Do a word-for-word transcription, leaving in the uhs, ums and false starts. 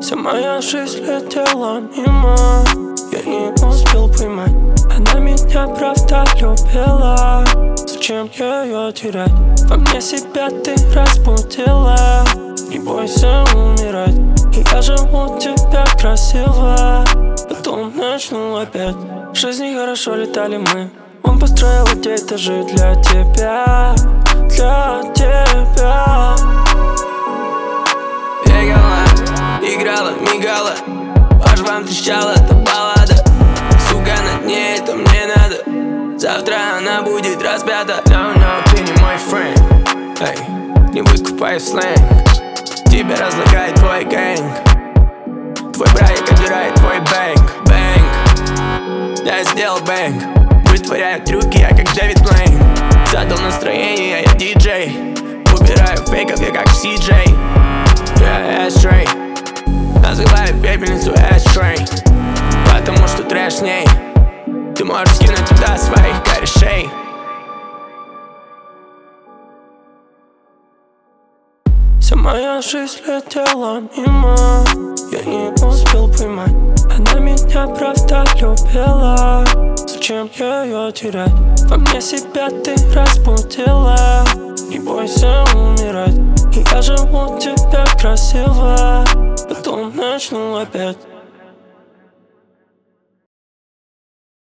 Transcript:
Вся моя жизнь летела мимо, я не успел поймать. Она меня правда любила, зачем ее терять? Во мне себя ты разбудила, не бойся умирать. И я живу тебя красиво, потом начну опять. В жизни хорошо летали мы, он построил эти этажи для тебя, для тебя. Бегала, играла, мигала, по швам трещала эта баллада. Сука, на дне это мне надо, завтра она будет распята. No, no, ты не мой френд, эй, не выкупай сленг. Тебя разлагает твой гэнг, твой братик отбирает твой бэнк, бэнк. Я сделал бэнк, вытворяю трюки, я как Дэвид Блейн. Задал настроение, я диджей, убираю фейков, я как Си Джей. Я эштрей, называю пепельницу эштрей, потому что трэш в ней. Ты можешь скинуть туда своих корешей. Вся моя жизнь летела мимо, я не успел поймать. Она меня правда любила, зачем ее терять? Во мне себя ты разбудила, не бойся умирать. И я живу тебя красиво, потом начну опять.